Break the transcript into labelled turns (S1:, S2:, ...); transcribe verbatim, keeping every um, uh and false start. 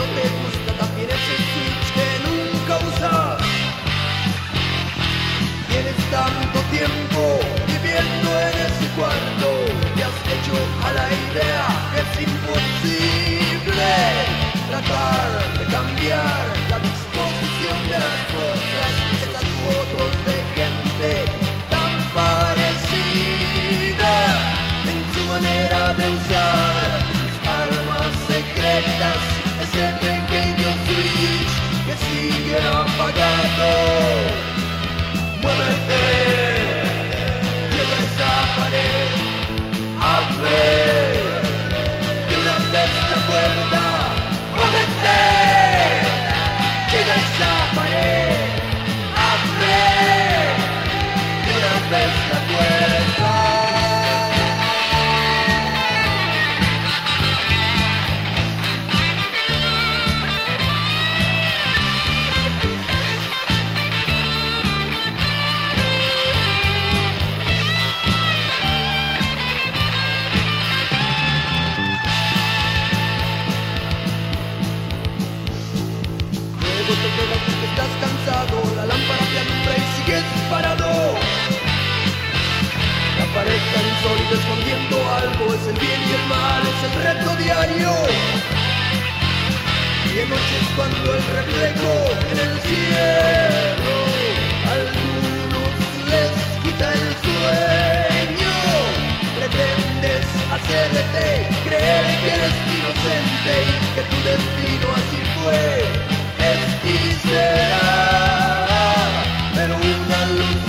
S1: te gusta también ese switch que nunca usas. Tienes tanto tiempo viviendo en ese cuarto, te has hecho a la idea que es imposible tratar de cambiar la disposición de las cosas. Esas fotos de gente tan parecida en su manera de usar armas secretas, ese pequeño switch que sigue apagado. Muévete, quiebra esa pared, abre de una vez la puerta. Muévete, quiebra esa pared, abre de una vez la puerta. Te quedas porque estás cansado, la lámpara te alumbra y sigues parado. La pared tan insólita escondiendo algo, es el bien y el mal, es el reto diario. Y en noches cuando el reflejo en el cielo a algunos les quita el sueño, pretendes hacerte creer que eres inocente y que tu destino así fue. Es y será, pero una luz